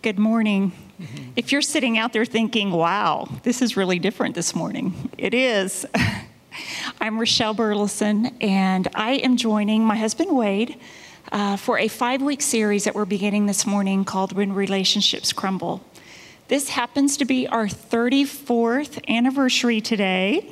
Good morning. If you're sitting out there thinking, wow, this is really different this morning, it is. I'm Rochelle Burleson, and I am joining my husband, Wade, for a 5-week series that we're beginning this morning called When Relationships Crumble. This happens to be our 34th anniversary today.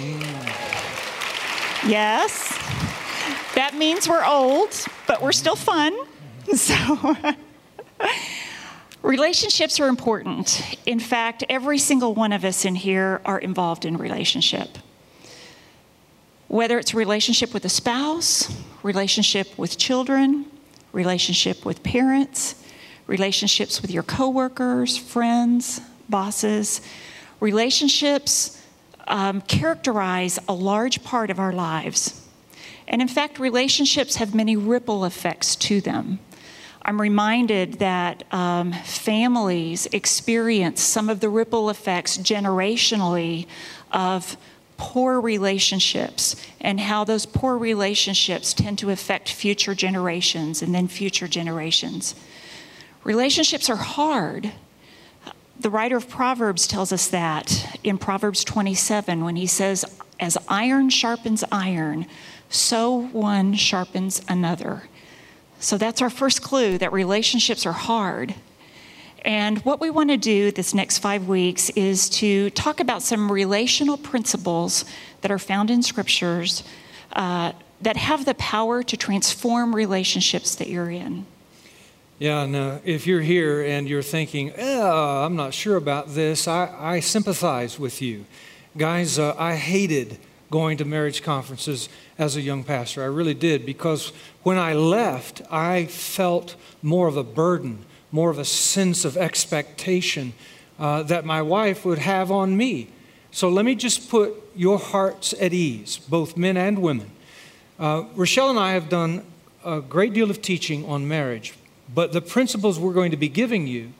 Yes, that means we're old, but we're still fun. So relationships are important. In fact, every single one of us in here are involved in relationship. Whether it's a relationship with a spouse, relationship with children, relationship with parents, relationships with your coworkers, friends, bosses, relationships characterize a large part of our lives. And in fact, relationships have many ripple effects to them. I'm reminded that families experience some of the ripple effects generationally of poor relationships and how those poor relationships tend to affect future generations and then future generations. Relationships are hard. The writer of Proverbs tells us that in Proverbs 27 when he says, as iron sharpens iron, so one sharpens another. So that's our first clue, that relationships are hard. And what we want to do this next 5 weeks is to talk about some relational principles that are found in scriptures that have the power to transform relationships that you're in. Yeah, and if you're here and you're thinking, I'm not sure about this, I sympathize with you. Guys, I hated going to marriage conferences as a young pastor. I really did, because when I left, I felt more of a burden, more of a sense of expectation that my wife would have on me. So let me just put your hearts at ease, both men and women. Rochelle and I have done a great deal of teaching on marriage, but the principles we're going to be giving you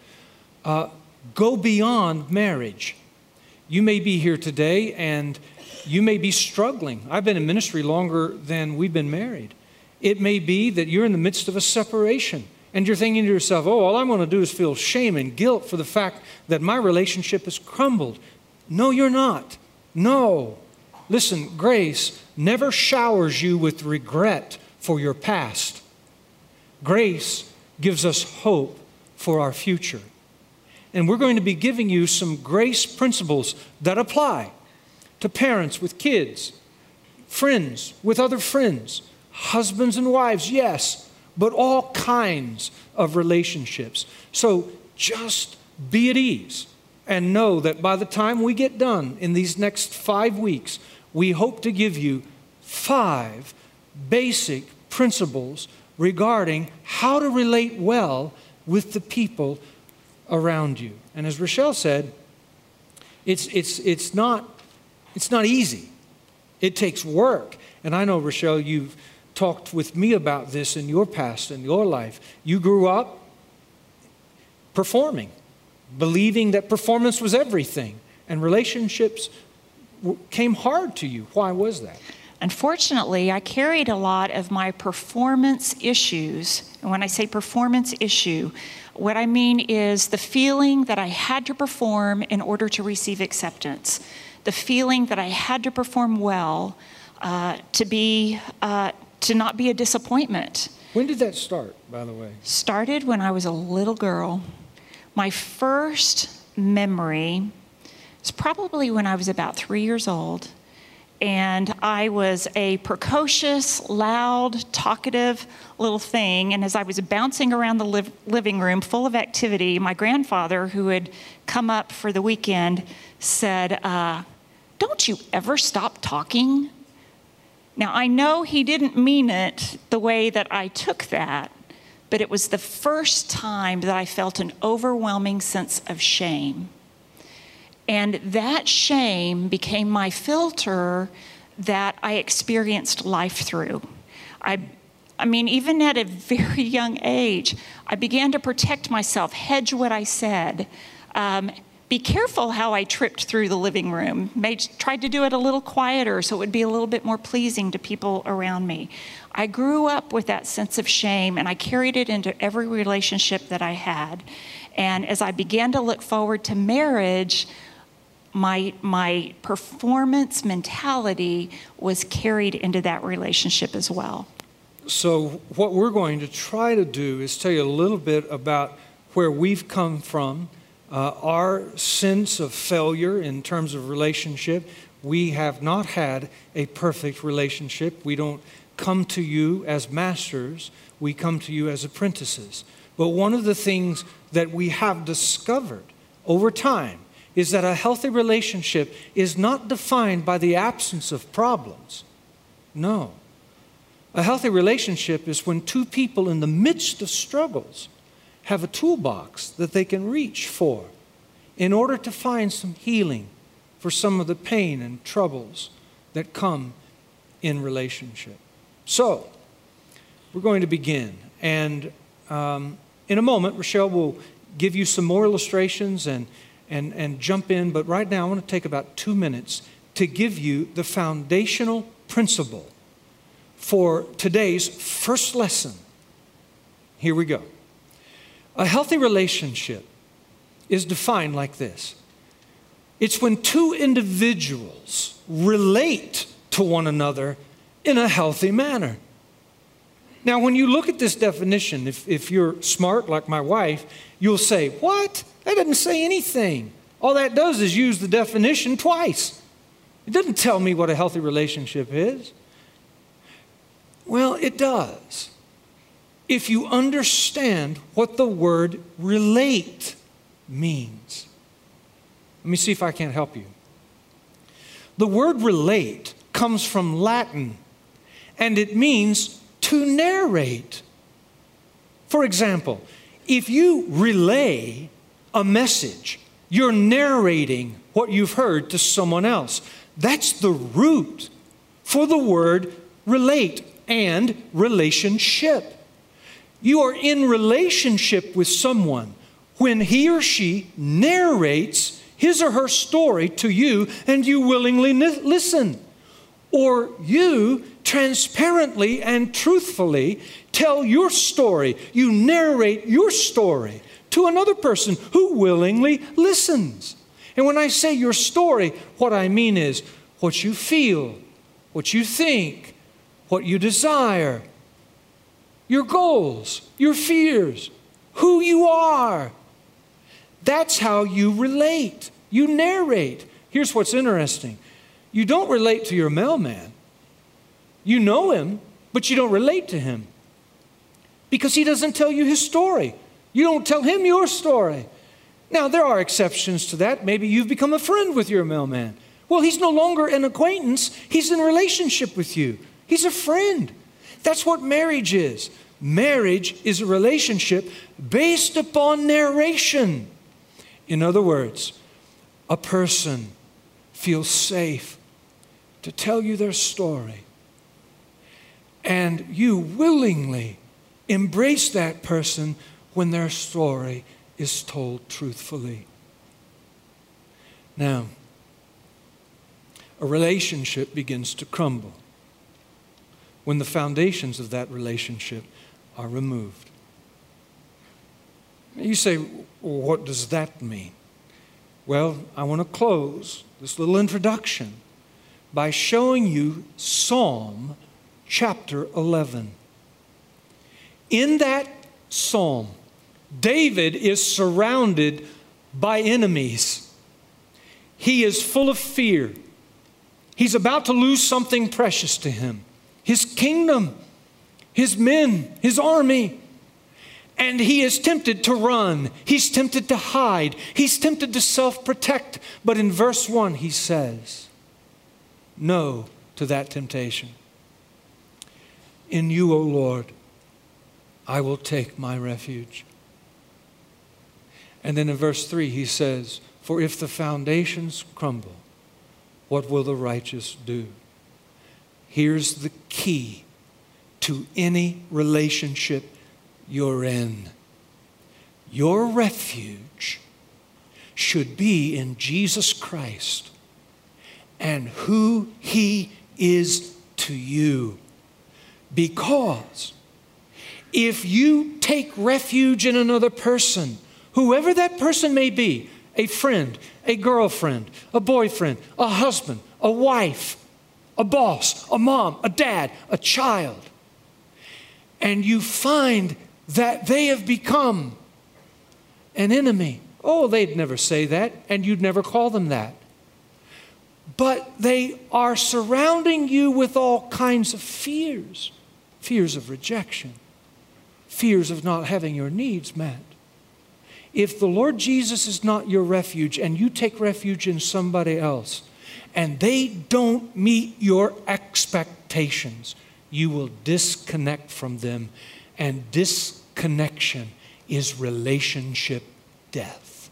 go beyond marriage. You may be here today and you may be struggling. I've been in ministry longer than we've been married. It may be that you're in the midst of a separation and you're thinking to yourself, all I'm going to do is feel shame and guilt for the fact that my relationship has crumbled. No, you're not. No. Listen, grace never showers you with regret for your past. Grace gives us hope for our future. And we're going to be giving you some grace principles that apply to parents with kids, friends with other friends, husbands and wives, yes, but all kinds of relationships. So just be at ease and know that by the time we get done in these next 5 weeks, we hope to give you 5 basic principles regarding how to relate well with the people around you. And as Rochelle said, it's not easy. It takes work. And I know, Rochelle, you've talked with me about this in your past, in your life. You grew up performing, believing that performance was everything. And relationships came hard to you. Why was that? Unfortunately, I carried a lot of my performance issues. And when I say performance issue, what I mean is the feeling that I had to perform in order to receive acceptance. The feeling that I had to perform well to not be a disappointment. When did that start, by the way? Started when I was a little girl. My first memory was probably when I was about 3 years old. And I was a precocious, loud, talkative little thing. And as I was bouncing around the living room full of activity, my grandfather, who had come up for the weekend, said, "Don't you ever stop talking?" Now, I know he didn't mean it the way that I took that, but it was the first time that I felt an overwhelming sense of shame. And that shame became my filter that I experienced life through. I mean, even at a very young age, I began to protect myself, hedge what I said, be careful how I tripped through the living room. Tried to do it a little quieter so it would be a little bit more pleasing to people around me. I grew up with that sense of shame, and I carried it into every relationship that I had. And as I began to look forward to marriage, my performance mentality was carried into that relationship as well. So what we're going to try to do is tell you a little bit about where we've come from, our sense of failure in terms of relationship. We have not had a perfect relationship. We don't come to you as masters. We come to you as apprentices. But one of the things that we have discovered over time is that a healthy relationship is not defined by the absence of problems. No. A healthy relationship is when two people in the midst of struggles have a toolbox that they can reach for in order to find some healing for some of the pain and troubles that come in relationship. So, we're going to begin. And in a moment, Rochelle will give you some more illustrations and jump in. But right now, I want to take about 2 minutes to give you the foundational principle for today's first lesson. Here we go. A healthy relationship is defined like this. It's when two individuals relate to one another in a healthy manner. Now, when you look at this definition, if you're smart like my wife, you'll say, what? That doesn't say anything. All that does is use the definition twice. It doesn't tell me what a healthy relationship is. Well, it does. If you understand what the word relate means. Let me see if I can't help you. The word relate comes from Latin, and it means to narrate. For example, if you relay a message, you're narrating what you've heard to someone else. That's the root for the word relate and relationship. You are in relationship with someone when he or she narrates his or her story to you and you willingly listen. Or you transparently and truthfully tell your story. You narrate your story to another person who willingly listens. And when I say your story, what I mean is what you feel, what you think, what you desire, your goals, your fears, who you are. That's how you relate. You narrate. Here's what's interesting. You don't relate to your mailman. You know him, but you don't relate to him because he doesn't tell you his story. You don't tell him your story. Now, there are exceptions to that. Maybe you've become a friend with your mailman. Well, he's no longer an acquaintance. He's in a relationship with you. He's a friend. That's what marriage is. Marriage is a relationship based upon narration. In other words, a person feels safe to tell you their story, and you willingly embrace that person when their story is told truthfully. Now, a relationship begins to crumble when the foundations of that relationship are removed. You say, what does that mean? Well, I want to close this little introduction by showing you Psalm chapter 11. In that psalm, David is surrounded by enemies. He is full of fear. He's about to lose something precious to him. His kingdom, his men, his army. And he is tempted to run. He's tempted to hide. He's tempted to self-protect. But in verse 1, he says, no to that temptation. In you, O Lord, I will take my refuge. And then in verse 3, he says, for if the foundations crumble, what will the righteous do? Here's the key to any relationship you're in. Your refuge should be in Jesus Christ and who He is to you. Because if you take refuge in another person, whoever that person may be, a friend, a girlfriend, a boyfriend, a husband, a wife, a boss, a mom, a dad, a child, and you find that they have become an enemy. Oh, they'd never say that, and you'd never call them that. But they are surrounding you with all kinds of fears. Fears of rejection. Fears of not having your needs met. If the Lord Jesus is not your refuge and you take refuge in somebody else and they don't meet your expectations, you will disconnect from them, and disconnection is relationship death.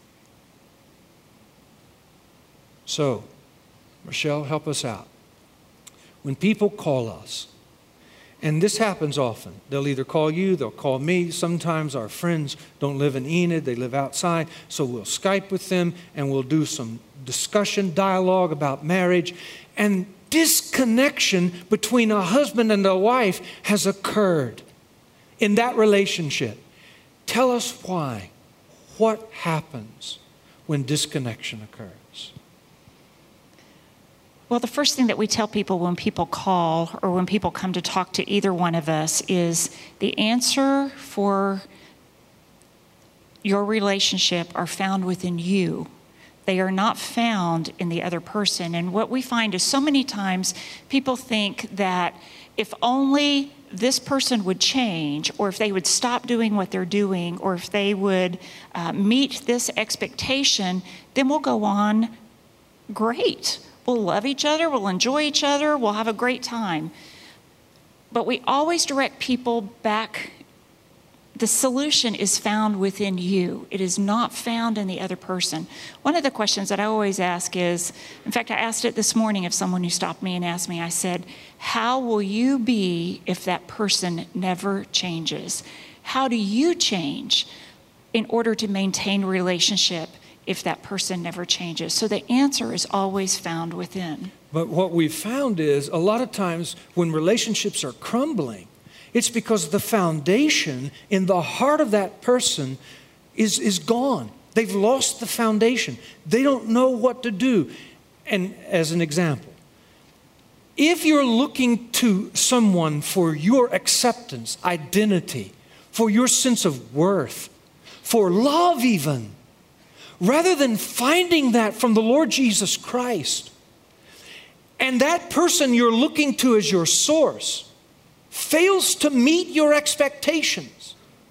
So, Rochelle, help us out. When people call us, and this happens often, they'll either call you, they'll call me. Sometimes our friends don't live in Enid, they live outside, so we'll Skype with them and we'll do some discussion, dialogue about marriage. And disconnection between a husband and a wife has occurred in that relationship. Tell us why. What happens when disconnection occurs? Well, the first thing that we tell people when people call or when people come to talk to either one of us is the answer for your relationship are found within you. They are not found in the other person. And what we find is so many times people think that if only this person would change, or if they would stop doing what they're doing, or if they would meet this expectation, then we'll go on great. We'll love each other, we'll enjoy each other, we'll have a great time. But we always direct people back. The solution is found within you. It is not found in the other person. One of the questions that I always ask is, in fact, I asked it this morning of someone who stopped me and asked me, I said, how will you be if that person never changes? How do you change in order to maintain a relationship if that person never changes? So the answer is always found within. But what we've found is a lot of times when relationships are crumbling, it's because the foundation in the heart of that person is gone. They've lost the foundation. They don't know what to do. And as an example, if you're looking to someone for your acceptance, identity, for your sense of worth, for love even, rather than finding that from the Lord Jesus Christ, and that person you're looking to as your source fails to meet your expectations,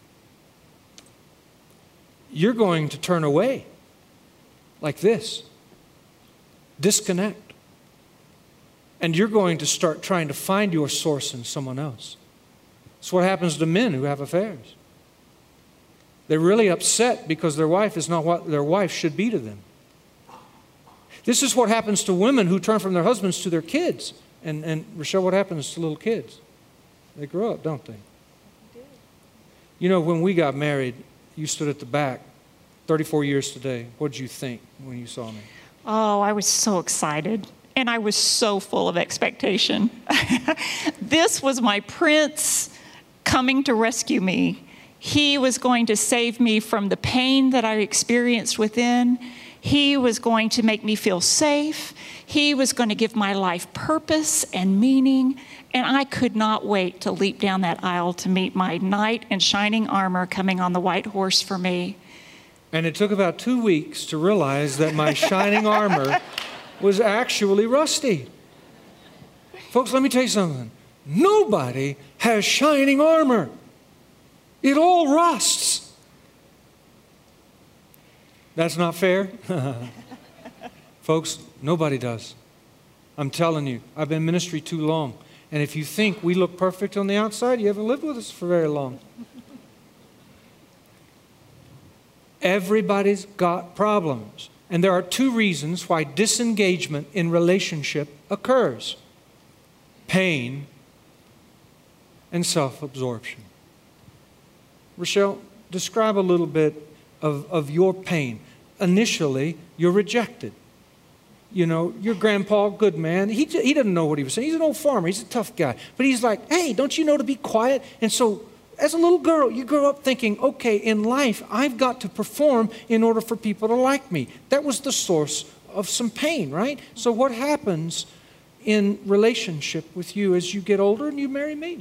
you're going to turn away like this, disconnect. And you're going to start trying to find your source in someone else. It's what happens to men who have affairs. They're really upset because their wife is not what their wife should be to them. This is what happens to women who turn from their husbands to their kids. And Rochelle, what happens to little kids? They grow up, don't they? You know, when we got married, you stood at the back, 34 years today. What did you think when you saw me? Oh, I was so excited. And I was so full of expectation. This was my prince coming to rescue me. He was going to save me from the pain that I experienced within. He was going to make me feel safe. He was going to give my life purpose and meaning. And I could not wait to leap down that aisle to meet my knight in shining armor coming on the white horse for me. And it took about 2 weeks to realize that my shining armor was actually rusty. Folks, let me tell you something. Nobody has shining armor. It all rusts. That's not fair? Folks, nobody does. I'm telling you, I've been in ministry too long. And if you think we look perfect on the outside, you haven't lived with us for very long. Everybody's got problems. And there are 2 reasons why disengagement in relationship occurs: pain and self-absorption. Rochelle, describe a little bit of your pain. initially you're rejected. You know, your grandpa, good man, he doesn't know what he was saying. He's an old farmer. He's a tough guy. But he's like, hey, don't you know to be quiet? And so as a little girl, you grow up thinking, okay, in life, I've got to perform in order for people to like me. That was the source of some pain, right? So what happens in relationship with you as you get older and you marry me?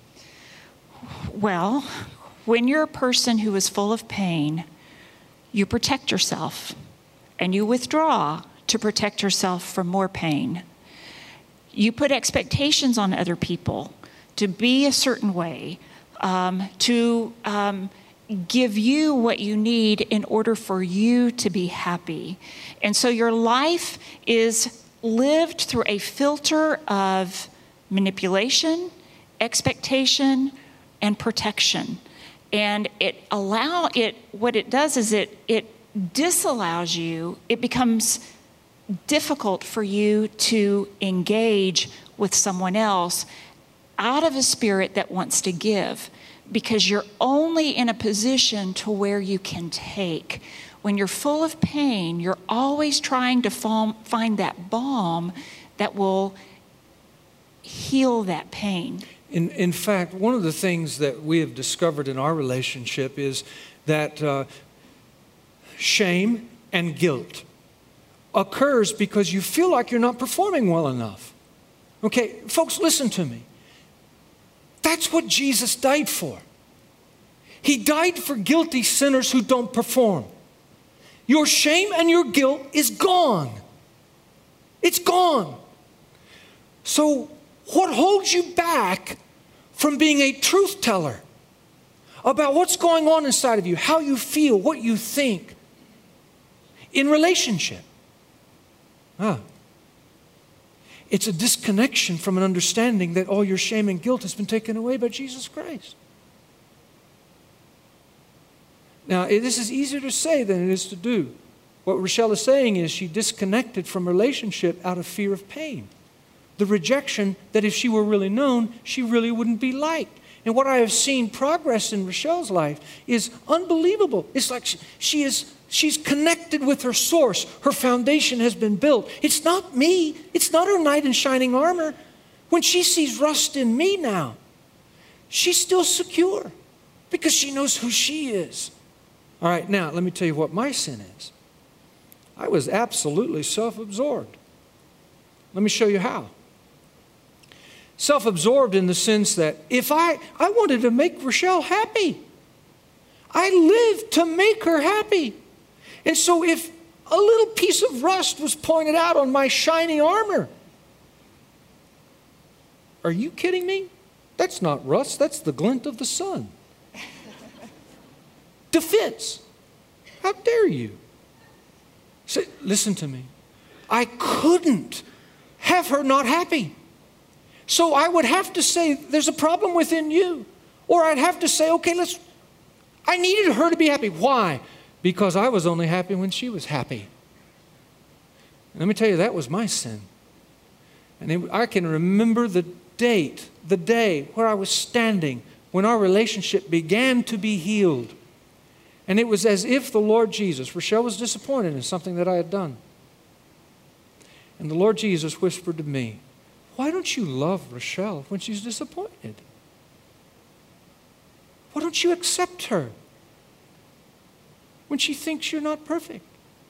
Well, when you're a person who is full of pain, you protect yourself and you withdraw to protect yourself from more pain. You put expectations on other people to be a certain way, to give you what you need in order for you to be happy. And so your life is lived through a filter of manipulation, expectation, and protection. And what it does is it disallows you. It becomes difficult for you to engage with someone else out of a spirit that wants to give, because you're only in a position to where you can take. When you're full of pain, you're always trying to find that balm that will heal that pain. In fact, one of the things that we have discovered in our relationship is that shame and guilt occurs because you feel like you're not performing well enough. Okay, folks, listen to me. That's what Jesus died for. He died for guilty sinners who don't perform. Your shame and your guilt is gone. It's gone. So what holds you back from being a truth teller about what's going on inside of you, how you feel, what you think in relationship? It's a disconnection from an understanding that all your shame and guilt has been taken away by Jesus Christ. Now, this is easier to say than it is to do. What Rochelle is saying is she disconnected from relationship out of fear of pain. The rejection that if she were really known, she really wouldn't be liked. And what I have seen progress in Rochelle's life is unbelievable. It's like she's connected with her source. Her foundation has been built. It's not me. It's not her knight in shining armor. When she sees rust in me now, she's still secure because she knows who she is. All right, now let me tell you what my sin is. I was absolutely self-absorbed. Let me show you how. Self-absorbed in the sense that if I wanted to make Rochelle happy. I lived to make her happy. And so if a little piece of rust was pointed out on my shiny armor, are you kidding me? That's not rust, that's the glint of the sun. Defense. How dare you? Say, listen to me. I couldn't have her not happy. So I would have to say, there's a problem within you. Or I'd have to say, okay, I needed her to be happy. Why? Because I was only happy when she was happy. And let me tell you, that was my sin. And I can remember the day where I was standing when our relationship began to be healed. And it was as if the Lord Jesus, Rochelle was disappointed in something that I had done. And the Lord Jesus whispered to me, why don't you love Rochelle when she's disappointed? Why don't you accept her when she thinks you're not perfect?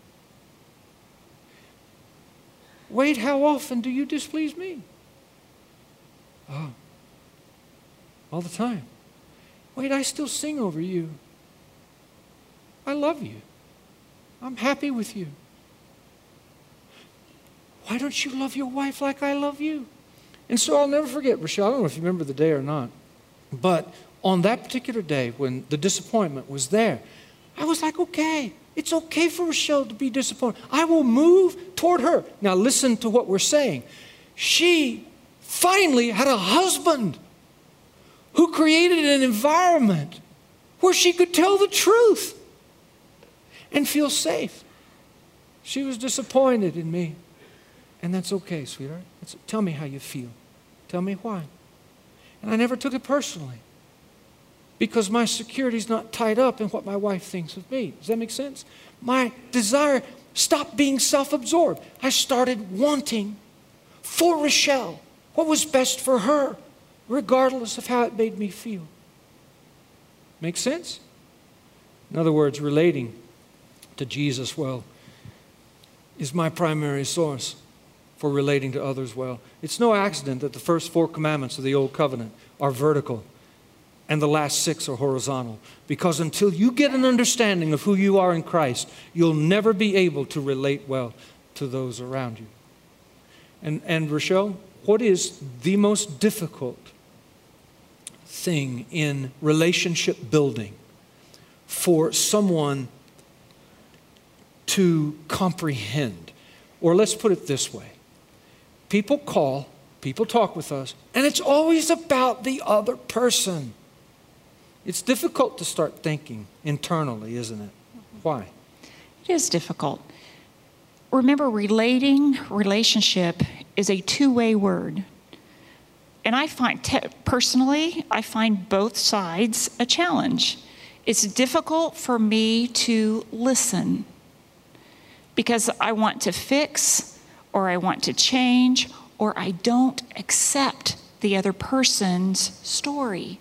Wade, how often do you displease me? Oh, all the time. Wade, I still sing over you. I love you. I'm happy with you. Why don't you love your wife like I love you? And so I'll never forget, Rochelle, I don't know if you remember the day or not, but on that particular day when the disappointment was there, I was like, okay, it's okay for Rochelle to be disappointed. I will move toward her. Now listen to what we're saying. She finally had a husband who created an environment where she could tell the truth and feel safe. She was disappointed in me. And that's okay, sweetheart. Tell me how you feel. Tell me why. And I never took it personally. because my security is not tied up in what my wife thinks of me. Does that make sense? My desire stopped being self-absorbed. I started wanting for Rochelle what was best for her, regardless of how it made me feel. Make sense? In other words, relating to Jesus well is my primary source for relating to others well. It's no accident that the first 4 commandments of the Old Covenant are vertical and the last 6 are horizontal. Because until you get an understanding of who you are in Christ, you'll never be able to relate well to those around you. And Rochelle, what is the most difficult thing in relationship building for someone to comprehend? Or let's put it this way. People call, people talk with us, and it's always about the other person. It's difficult to start thinking internally, isn't it? Why? It is difficult. Remember, relationship is a two-way word. And I find, personally, I find both sides a challenge. It's difficult for me to listen because I want to fix, or I want to change, or I don't accept the other person's story.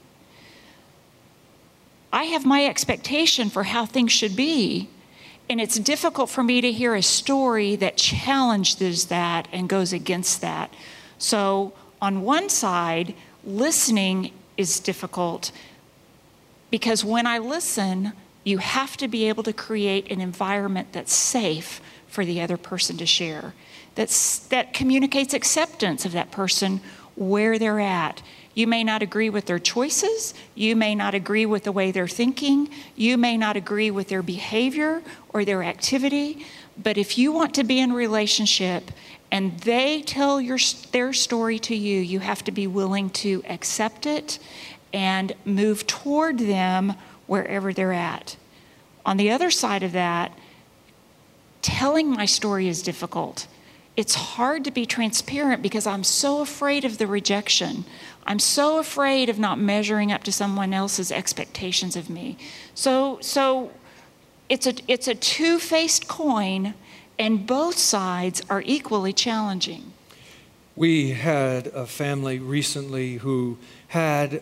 I have my expectation for how things should be, and it's difficult for me to hear a story that challenges that and goes against that. So on one side, listening is difficult because when I listen, you have to be able to create an environment that's safe for the other person to share, that communicates acceptance of that person where they're at. You may not agree with their choices. You may not agree with the way they're thinking. You may not agree with their behavior or their activity. But if you want to be in a relationship and they tell their story to you, you have to be willing to accept it and move toward them wherever they're at. On the other side of that, telling my story is difficult. It's hard to be transparent because I'm so afraid of the rejection. I'm so afraid of not measuring up to someone else's expectations of me. So it's a two-faced coin, and both sides are equally challenging. We had a family recently who had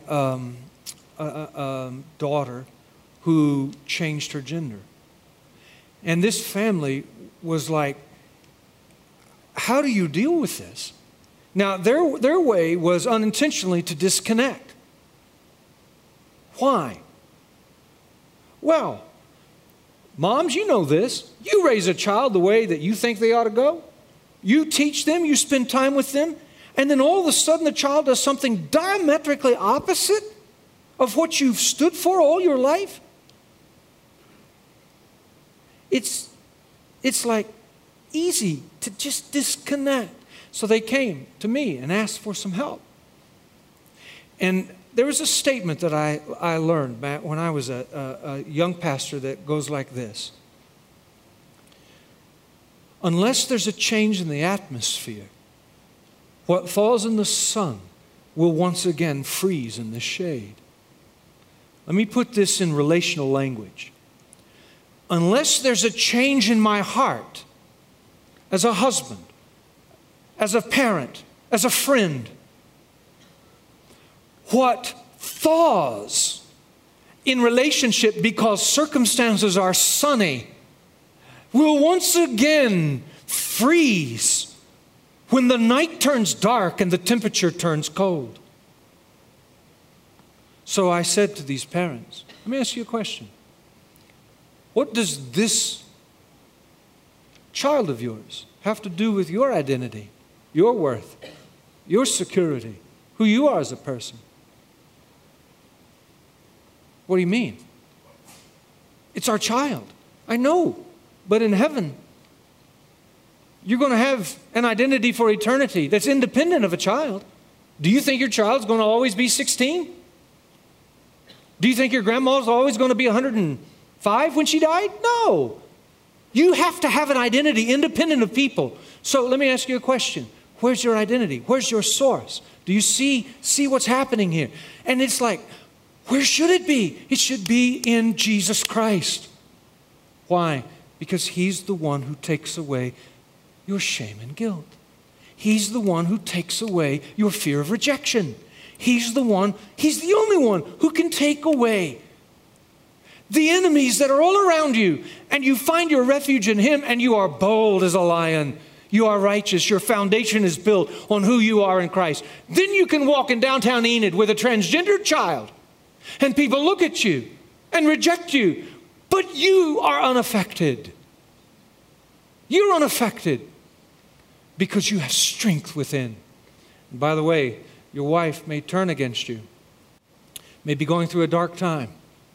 a daughter who changed her gender. And this family was like, how do you deal with this? Now, their way was unintentionally to disconnect. Why? Well, moms, you know this. You raise a child the way that you think they ought to go. You teach them, you spend time with them, and then all of a sudden the child does something diametrically opposite of what you've stood for all your life. It's like easy to just disconnect. So they came to me and asked for some help. And there was a statement that I learned back when I was a young pastor that goes like this. Unless there's a change in the atmosphere, what falls in the sun will once again freeze in the shade. Let me put this in relational language. Unless there's a change in my heart as a husband, as a parent, as a friend, what thaws in relationship because circumstances are sunny will once again freeze when the night turns dark and the temperature turns cold. So I said to these parents, let me ask you a question. What does this child of yours have to do with your identity, your worth, your security, who you are as a person? What do you mean? It's our child. I know. But in heaven, you're going to have an identity for eternity that's independent of a child. Do you think your child's going to always be 16? Do you think your grandma's always going to be 105 when she died? No. You have to have an identity independent of people. So let me ask you a question. Where's your identity? Where's your source? Do you see what's happening here? And it's like, Where should it be? It should be in Jesus Christ. Why? Because He's the one who takes away your shame and guilt. He's the one who takes away your fear of rejection. He's the only one who can take away the enemies that are all around you, and you find your refuge in Him, and you are bold as a lion. You are righteous. Your foundation is built on who you are in Christ. Then you can walk in downtown Enid with a transgendered child, and people look at you and reject you, but you are unaffected. You're unaffected because you have strength within. And by the way, your wife may turn against you, may be going through a dark time.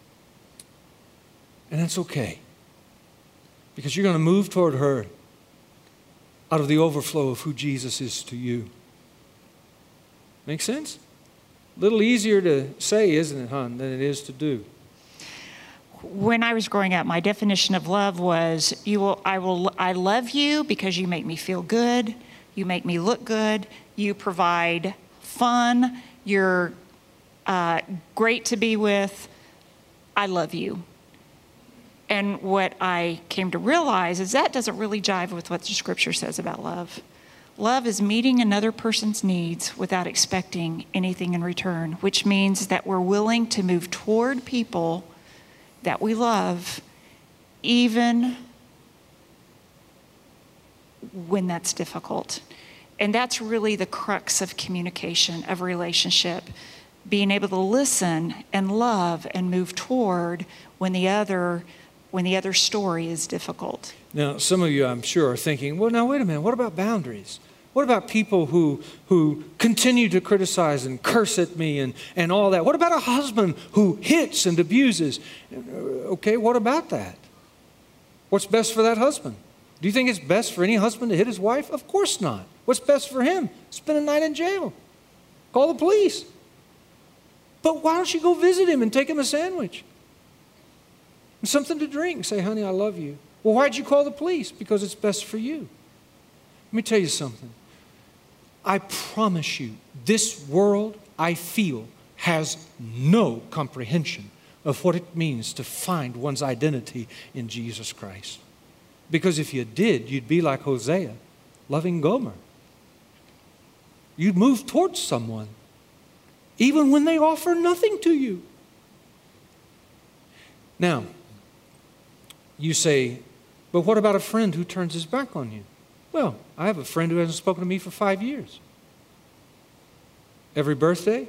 And that's okay, because you're going to move toward her out of the overflow of who Jesus is to you. Make sense? A little easier to say, isn't it, hon, than it is to do. When I was growing up, my definition of love was, I love you because you make me feel good, you make me look good, you provide fun, you're great to be with, I love you. And what I came to realize is that doesn't really jive with what the Scripture says about love. Love is meeting another person's needs without expecting anything in return, which means that we're willing to move toward people that we love, even when that's difficult. And that's really the crux of communication, of relationship. Being able to listen and love and move toward when the other story is difficult. Now, some of you, I'm sure, are thinking, well, now, wait a minute, what about boundaries? What about people who continue to criticize and curse at me and all that? What about a husband who hits and abuses? Okay, what about that? What's best for that husband? Do you think it's best for any husband to hit his wife? Of course not. What's best for him? Spend a night in jail. Call the police. But why don't you go visit him and take him a sandwich? And something to drink. Say, honey, I love you. Well, why'd you call the police? Because it's best for you. Let me tell you something. I promise you, this world, I feel, has no comprehension of what it means to find one's identity in Jesus Christ. Because if you did, you'd be like Hosea, loving Gomer. You'd move towards someone, even when they offer nothing to you. Now, you say, but what about a friend who turns his back on you? Well, I have a friend who hasn't spoken to me for 5 years. Every birthday,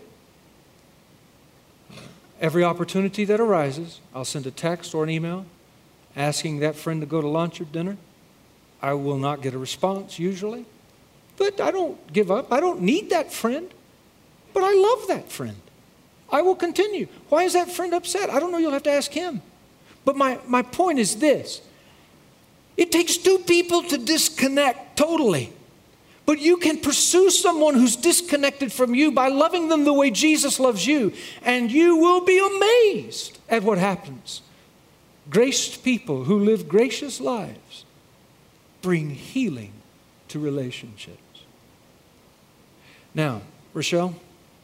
every opportunity that arises, I'll send a text or an email asking that friend to go to lunch or dinner. I will not get a response usually, but I don't give up. I don't need that friend, but I love that friend. I will continue. Why is that friend upset? I don't know. You'll have to ask him. But my point is this. It takes two people to disconnect totally. But you can pursue someone who's disconnected from you by loving them the way Jesus loves you, and you will be amazed at what happens. Graced people who live gracious lives bring healing to relationships. Now, Rochelle,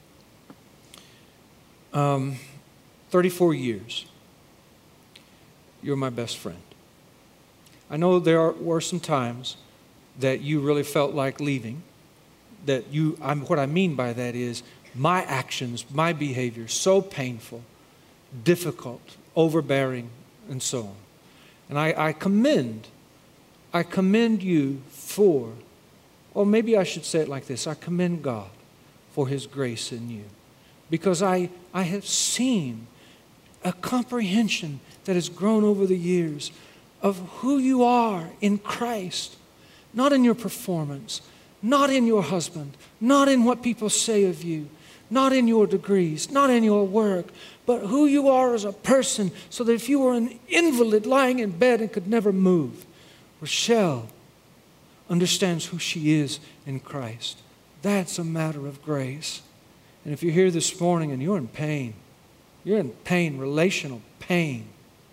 34 years, you're my best friend. I know there were some times that you really felt like leaving. What I mean by that is my actions, my behavior, so painful, difficult, overbearing, and so on. And I commend you for, or maybe I should say it like this, I commend God for His grace in you. Because I have seen a comprehension that has grown over the years of who you are in Christ, not in your performance, not in your husband, not in what people say of you, not in your degrees, not in your work, but who you are as a person, so that if you were an invalid lying in bed and could never move, Rochelle understands who she is in Christ. That's a matter of grace. And if you're here this morning and you're in pain, relational pain,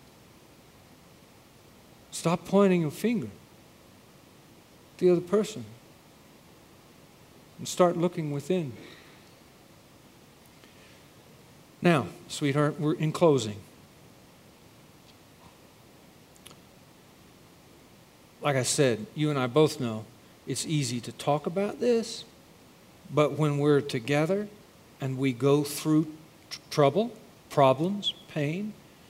stop pointing your finger at the other person and start looking within. Now, sweetheart, we're in closing. Like I said, you and I both know it's easy to talk about this, but when we're together and we go through trouble, problems, pain,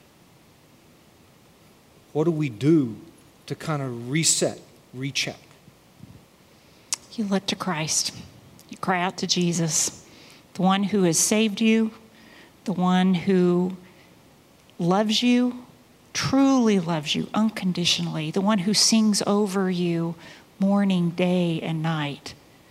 what do we do to kind of reset, recheck? You look to Christ. You cry out to Jesus, the one who has saved you, the one who loves you, truly loves you unconditionally, the one who sings over you morning, day, and night.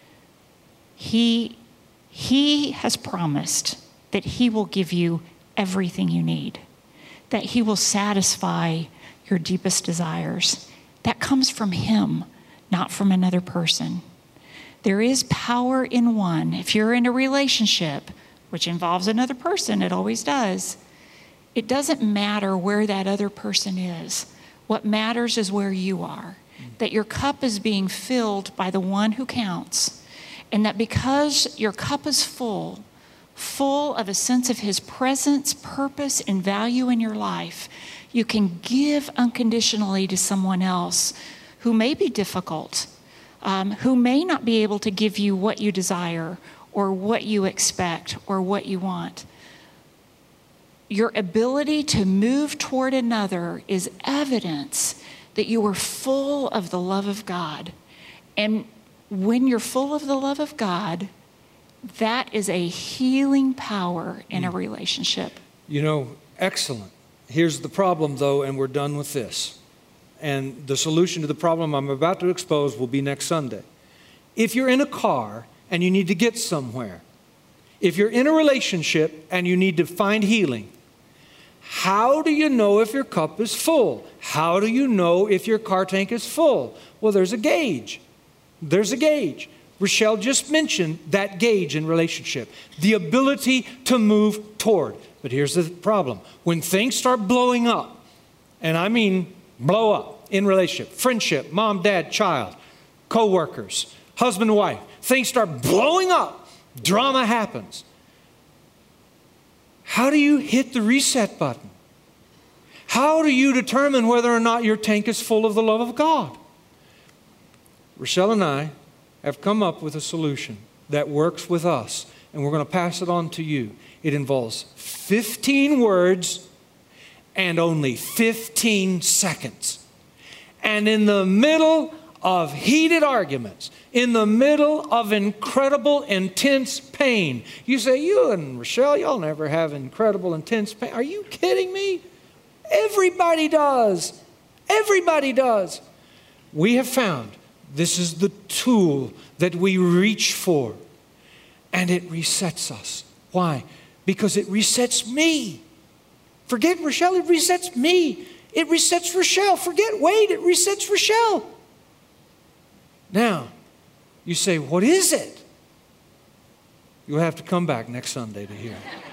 He has promised that he will give you everything you need, that he will satisfy your deepest desires. That comes from him, not from another person. There is power in one. If you're in a relationship, which involves another person, it always does, it doesn't matter where that other person is. What matters is where you are, that your cup is being filled by the one who counts, and that because your cup is full of a sense of his presence, purpose, and value in your life, you can give unconditionally to someone else who may be difficult, who may not be able to give you what you desire or what you expect or what you want. Your ability to move toward another is evidence that you are full of the love of God. And when you're full of the love of God, that is a healing power in a relationship. You know, excellent. Here's the problem, though, and we're done with this. And the solution to the problem I'm about to expose will be next Sunday. If you're in a car and you need to get somewhere, if you're in a relationship and you need to find healing, how do you know if your cup is full? How do you know if your car tank is full? Well, there's a gauge. There's a gauge. Rochelle just mentioned that gauge in relationship, the ability to move toward. But here's the problem. When things start blowing up, and I mean blow up in relationship, friendship, mom, dad, child, co-workers, husband, wife, things start blowing up, drama happens. How do you hit the reset button? How do you determine whether or not your tank is full of the love of God? Rochelle and I have come up with a solution that works with us, and we're going to pass it on to you. It involves 15 words and only 15 seconds. And in the middle of heated arguments, in the middle of incredible, intense pain, you say, you and Rochelle, y'all never have incredible, intense pain. Are you kidding me? Everybody does. Everybody does. We have found this is the tool that we reach for, and it resets us. Why? Because it resets me. Forget Rochelle, it resets me. It resets Rochelle. Forget Wade, it resets Rochelle. Now, you say, what is it? You'll have to come back next Sunday to hear it.